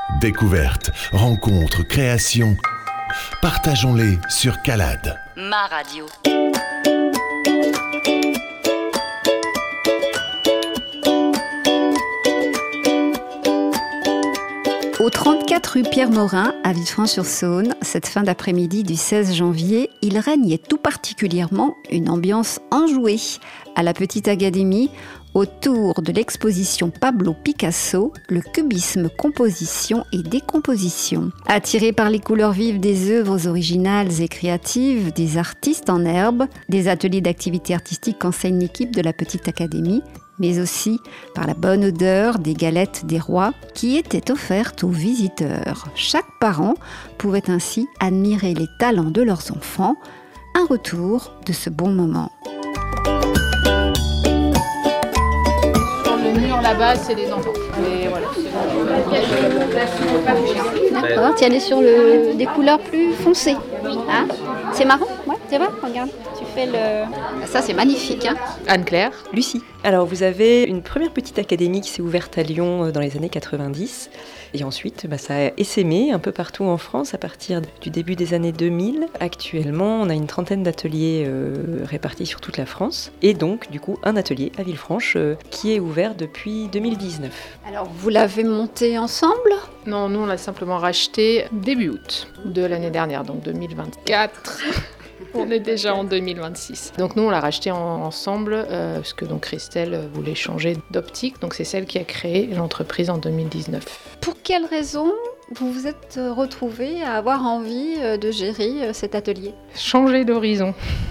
Découvertes, rencontres, créations, partageons-les sur Calade. Ma radio. Au 34 rue Pierre-Morin, à Villefranche-sur-Saône, cette fin d'après-midi du 16 janvier, il régnait tout particulièrement une ambiance enjouée à la Petite Académie autour de l'exposition Pablo Picasso, le cubisme, composition et décomposition. Attirés par les couleurs vives des œuvres originales et créatives des artistes en herbe, des ateliers d'activités artistiques qu'enseigne l'équipe de la Petite Académie, mais aussi par la bonne odeur des galettes des rois qui étaient offertes aux visiteurs. Chaque parent pouvait ainsi admirer les talents de leurs enfants. Un retour de ce bon moment. Sur le mur là-bas, c'est les enfants. Et voilà, D'accord, tu es allé sur des couleurs plus foncées. Hein, c'est marrant, ouais, c'est vrai, regarde. Tu fais ça, c'est magnifique. Hein. Anne-Claire. Lucie. Alors, vous avez une première petite académie qui s'est ouverte à Lyon dans les années 90. Et ensuite, ça a essaimé un peu partout en France à partir du début des années 2000. Actuellement, on a une trentaine d'ateliers répartis sur toute la France. Et donc, du coup, un atelier à Villefranche qui est ouvert depuis 2019. Alors, vous l'avez monté ensemble ? Non, nous, on l'a simplement racheté début août de l'année dernière, donc 2024. On est déjà en 2026. Donc nous, on l'a racheté ensemble, parce que donc Christelle voulait changer d'optique. Donc c'est celle qui a créé l'entreprise en 2019. Pour quelle raison vous vous êtes retrouvée à avoir envie de gérer cet atelier ? Changer d'horizon.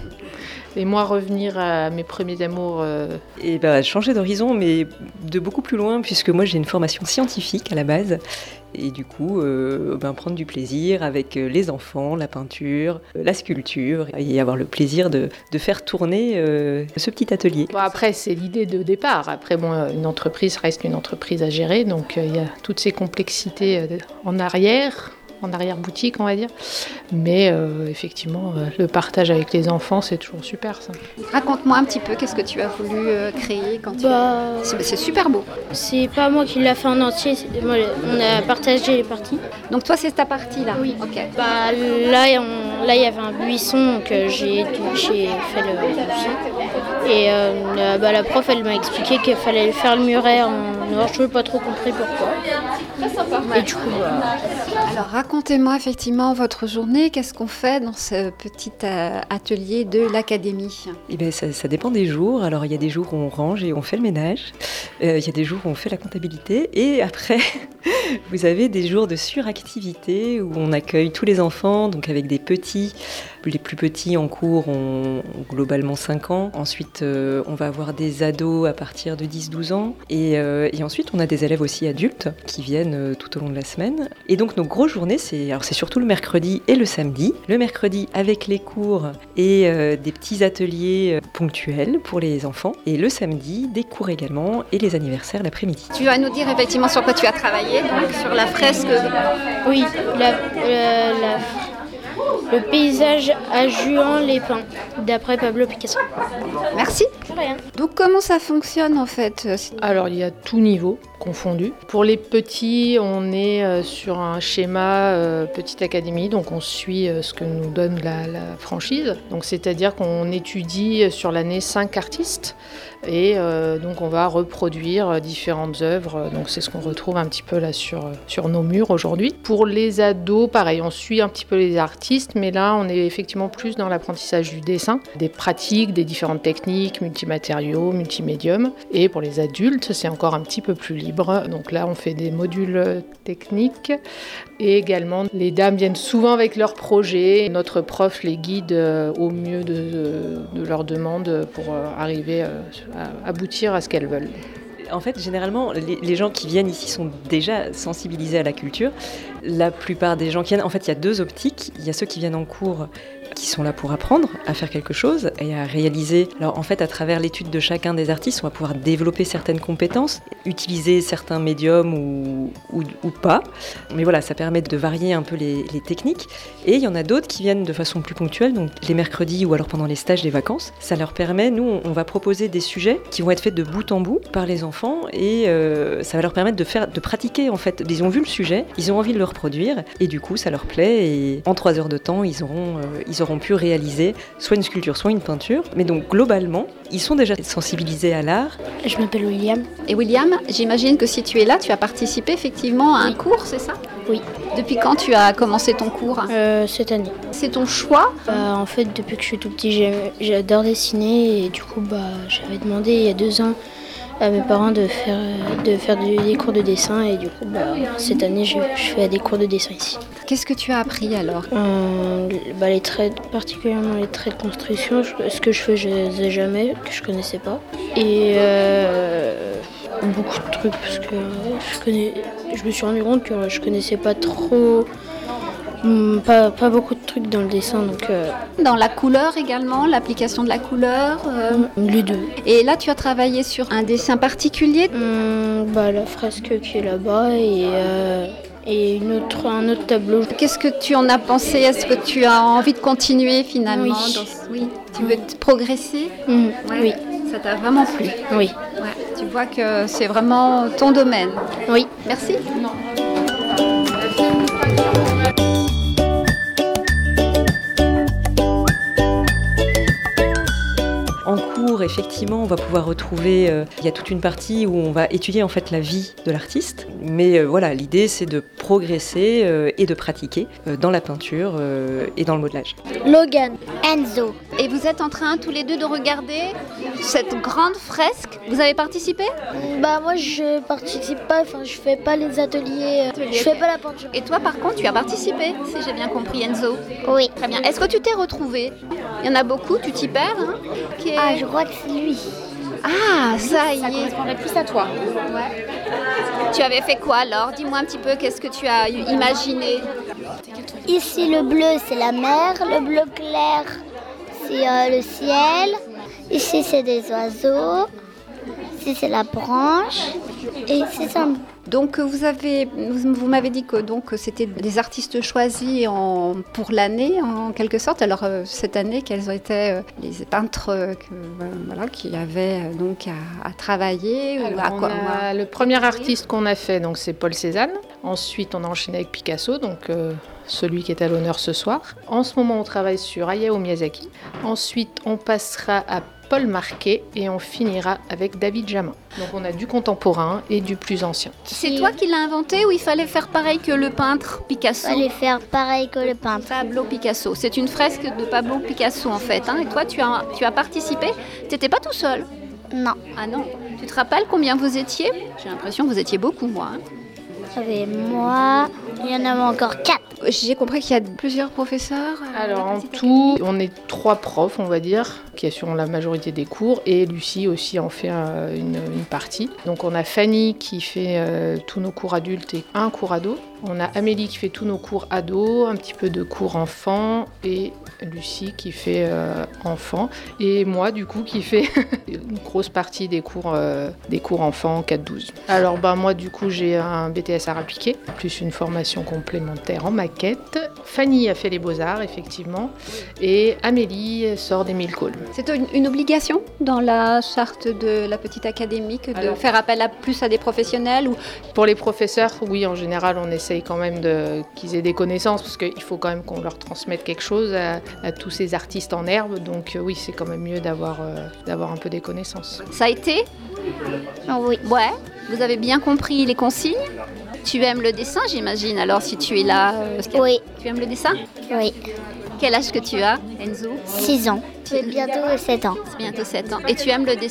Et moi, revenir à mes premiers amours. Et changer d'horizon, mais de beaucoup plus loin, puisque moi j'ai une formation scientifique à la base. Et du coup, prendre du plaisir avec les enfants, la peinture, la sculpture, et avoir le plaisir de faire tourner ce petit atelier. Bon, après, c'est l'idée de départ. Après, une entreprise reste une entreprise à gérer, donc il y a toutes ces complexités en arrière-boutique, on va dire. Mais effectivement, le partage avec les enfants, c'est toujours super, ça. Raconte-moi un petit peu, qu'est-ce que tu as voulu créer quand C'est super beau. C'est pas moi qui l'ai fait en entier, moi, on a partagé les parties. Donc toi, c'est ta partie, là ? Oui. Ok. Là, il y avait un buisson, donc j'ai fait le buisson. Et la prof, elle m'a expliqué qu'il fallait faire le muret en noir. Je n'ai pas trop compris pourquoi. Très sympa. Et du coup, Alors, racontez-moi effectivement votre journée. Qu'est-ce qu'on fait dans ce petit atelier de l'académie ? Ça dépend des jours. Alors, il y a des jours où on range et on fait le ménage. Il y a des jours où on fait la comptabilité. Et après, vous avez des jours de suractivité où on accueille tous les enfants, donc avec des petits. Les plus petits en cours ont globalement 5 ans. Ensuite, on va avoir des ados à partir de 10-12 ans. Et ensuite, on a des élèves aussi adultes qui viennent tout au long de la semaine. Et donc, nos grosses journées, c'est surtout le mercredi et le samedi. Le mercredi avec les cours et des petits ateliers ponctuels pour les enfants. Et le samedi, des cours également et les anniversaires l'après-midi. Tu vas nous dire effectivement sur quoi tu as travaillé, donc sur la fresque. Oui, le paysage à Juan-les-Pins, d'après Pablo Picasso. Merci. De rien. Donc comment ça fonctionne en fait ? Alors, il y a tout niveau confondu. Pour les petits, on est sur un schéma Petite Académie, donc on suit ce que nous donne la franchise. Donc, c'est-à-dire qu'on étudie sur l'année 5 artistes et donc on va reproduire différentes œuvres. Donc c'est ce qu'on retrouve un petit peu là sur nos murs aujourd'hui. Pour les ados, pareil, on suit un petit peu les artistes, mais là on est effectivement plus dans l'apprentissage du dessin, des pratiques, des différentes techniques, multimatériaux, multimédiums. Et pour les adultes, c'est encore un petit peu plus libre. Donc là, on fait des modules techniques et également, les dames viennent souvent avec leurs projets. Notre prof les guide au mieux de leurs demandes pour arriver à aboutir à ce qu'elles veulent. En fait, généralement, les gens qui viennent ici sont déjà sensibilisés à la culture. La plupart des gens qui viennent, en fait, il y a 2 optiques. Il y a ceux qui viennent en cours qui sont là pour apprendre à faire quelque chose et à réaliser. Alors en fait, à travers l'étude de chacun des artistes, on va pouvoir développer certaines compétences, utiliser certains médiums ou pas. Mais voilà, ça permet de varier un peu les techniques. Et il y en a d'autres qui viennent de façon plus ponctuelle, donc les mercredis ou alors pendant les stages des vacances. Ça leur permet, nous, on va proposer des sujets qui vont être faits de bout en bout par les enfants et ça va leur permettre de pratiquer en fait. Ils ont vu le sujet, ils ont envie de le reproduire et du coup ça leur plaît et en 3 heures de temps ils auront pu réaliser soit une sculpture, soit une peinture. Mais donc globalement, ils sont déjà sensibilisés à l'art. Je m'appelle William. Et William, j'imagine que si tu es là, tu as participé effectivement à un cours, c'est ça ? Oui. Depuis quand tu as commencé ton cours ? Cette année. C'est ton choix ? En fait, depuis que je suis tout petit, j'adore dessiner et du coup, j'avais demandé il y a 2 ans à mes parents de faire des cours de dessin et du coup, cette année, je fais des cours de dessin ici. Qu'est-ce que tu as appris alors ? Les traits, particulièrement les traits de construction, ce que je fais, je ne sais jamais, que je ne connaissais pas. Et beaucoup de trucs parce que je me suis rendu compte que je connaissais pas trop, pas beaucoup de trucs dans le dessin. Donc, Dans la couleur également, l'application de la couleur les deux. Et là, tu as travaillé sur un dessin particulier ? La fresque qui est là-bas et un autre tableau. Qu'est-ce que tu en as pensé ? Est-ce que tu as envie de continuer finalement ? Oui. Tu veux progresser ? Oui. Ça t'a vraiment plu ? Oui. Ouais. Tu vois que c'est vraiment ton domaine. Oui. Merci. En cours, effectivement, on va pouvoir retrouver, il y a toute une partie où on va étudier en fait la vie de l'artiste. Mais voilà, l'idée c'est de progresser et de pratiquer dans la peinture et dans le modelage. Logan, Enzo. Et vous êtes en train tous les deux de regarder cette grande fresque. Vous avez participé ? Moi je participe pas, je fais pas les ateliers, je fais pas la peinture. Et toi par contre tu as participé, si j'ai bien compris Enzo. Oui. Très bien. Est-ce que tu t'es retrouvé ? Il y en a beaucoup, tu t'y perds hein ? Ah, je crois que c'est lui. Ah, ça y est. Ça correspondrait plus à toi. Ouais. Tu avais fait quoi alors ? Dis-moi un petit peu, qu'est-ce que tu as imaginé ? Ici le bleu c'est la mer, le bleu clair c'est le ciel. Ici c'est des oiseaux. Ici c'est la branche. Et ici c'est un... Donc vous m'avez dit que c'était des artistes choisis pour l'année en quelque sorte. Alors cette année, quels étaient les peintres qui avaient donc à travailler ou à quoi ? Le premier artiste qu'on a fait, donc c'est Paul Cézanne. Ensuite, on a enchaîné avec Picasso, donc celui qui est à l'honneur ce soir. En ce moment, on travaille sur Hayao Miyazaki. Ensuite, on passera à Paul Marquet et on finira avec David Jamin. Donc on a du contemporain et du plus ancien. C'est toi qui l'as inventé ou il fallait faire pareil que le peintre Picasso ? Il fallait faire pareil que le peintre. Pablo Picasso. C'est une fresque de Pablo Picasso en fait. Hein. Et toi tu as participé. Tu n'étais pas tout seul ? Non. Ah non. Tu te rappelles combien vous étiez ? J'ai l'impression que vous étiez beaucoup moi. Hein. Il y avait moi, il y en avait encore 4. J'ai compris qu'il y a plusieurs professeurs. Alors en tout, on est 3 profs, on va dire, qui assurent la majorité des cours, et Lucie aussi en fait une partie. Donc on a Fanny qui fait tous nos cours adultes et un cours ado. On a Amélie qui fait tous nos cours ados, un petit peu de cours enfants, et Lucie qui fait enfants, et moi du coup qui fait une grosse partie des cours enfants 4-12. Alors moi du coup j'ai un BTS art appliqué, plus une formation complémentaire en maquette. Fanny a fait les beaux-arts effectivement, et Amélie sort des 1000 calls. C'est une obligation dans la charte de la petite académie de faire appel plus à des professionnels ou... Pour les professeurs, oui, en général on essaye quand même qu'ils aient des connaissances, parce qu'il faut quand même qu'on leur transmette quelque chose à tous ces artistes en herbe, donc oui, c'est quand même mieux d'avoir un peu des connaissances. Ça a été ? Oui. Ouais, vous avez bien compris les consignes ? Tu aimes le dessin, j'imagine, alors si tu es là... Oui. Tu aimes le dessin ? Oui. Quel âge que tu as, Enzo ? 6 ans. C'est bientôt 7 ans. C'est bientôt 7 ans. Et tu aimes le dessin ?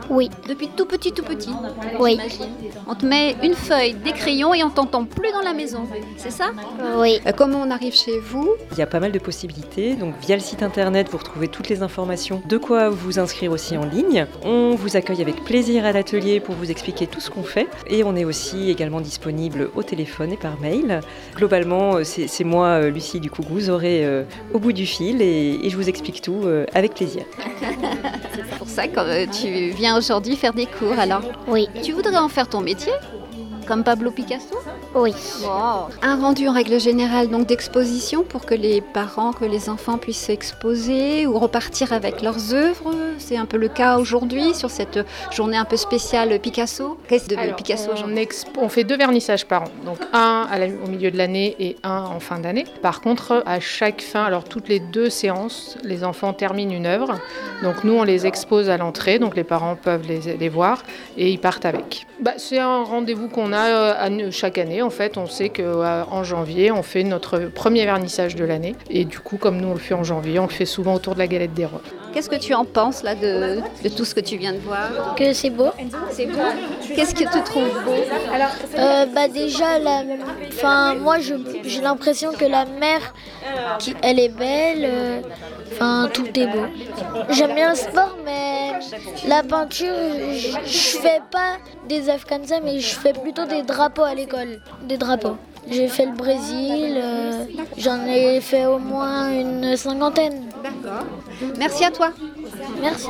Oui, Depuis tout petit, oui, j'imagine. On te met une feuille, des crayons et on t'entend plus dans la maison. C'est ça? oui. Comment on arrive chez vous? Il y a pas mal de possibilités. Donc via le site internet, vous retrouvez toutes les informations, de quoi vous inscrire aussi en ligne. On vous accueille avec plaisir à l'atelier pour vous expliquer tout ce qu'on fait. Et on est aussi également disponible au téléphone et par mail. Globalement, c'est moi, Lucie du Coucou, vous aurez au bout du fil et je vous explique tout avec plaisir. C'est pour ça que tu viens aujourd'hui faire des cours alors. Oui, Tu voudrais en faire ton métier? Comme Pablo Picasso? oui. Wow. Un rendu en règle générale donc d'exposition pour que les parents, que les enfants puissent s'exposer ou repartir avec leurs œuvres. C'est un peu le cas aujourd'hui sur cette journée un peu spéciale Picasso. Qu'est-ce de Picasso aujourd'hui? On fait 2 vernissages par an, donc un au milieu de l'année et un en fin d'année. Par contre, à chaque fin, alors toutes les 2 séances, les enfants terminent une œuvre. Donc nous, on les expose à l'entrée, donc les parents peuvent les voir et ils partent avec. C'est un rendez-vous qu'on a chaque année. En fait, on sait qu'en janvier, on fait notre premier vernissage de l'année. Et du coup, comme nous, on le fait en janvier, on le fait souvent autour de la galette des rois. Qu'est-ce que tu en penses là de tout ce que tu viens de voir? Que c'est beau. C'est beau. Qu'est-ce que tu trouves beau? Déjà, moi j'ai l'impression que la mer, elle est belle. Tout est beau. J'aime bien le sport, mais la peinture, je fais pas des œuvres comme ça, mais je fais plutôt des drapeaux à l'école. Des drapeaux. J'ai fait le Brésil, j'en ai fait au moins une 50aine. D'accord. Merci à toi. Merci.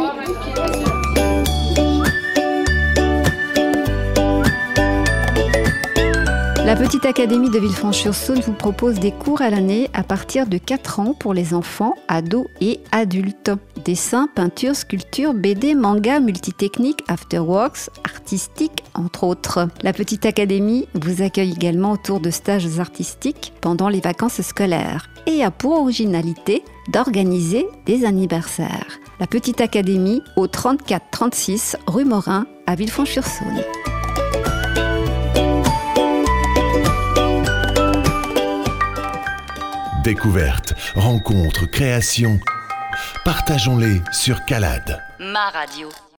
La Petite Académie de Villefranche-sur-Saône vous propose des cours à l'année à partir de 4 ans pour les enfants, ados et adultes. Dessin, peinture, sculpture, BD, manga, multitechnique, afterworks, artistique, entre autres. La Petite Académie vous accueille également autour de stages artistiques pendant les vacances scolaires et a pour originalité d'organiser des anniversaires. La Petite Académie au 34-36 rue Morin à Villefranche-sur-Saône. Découvertes, rencontres, créations, partageons-les sur Calade. Ma radio.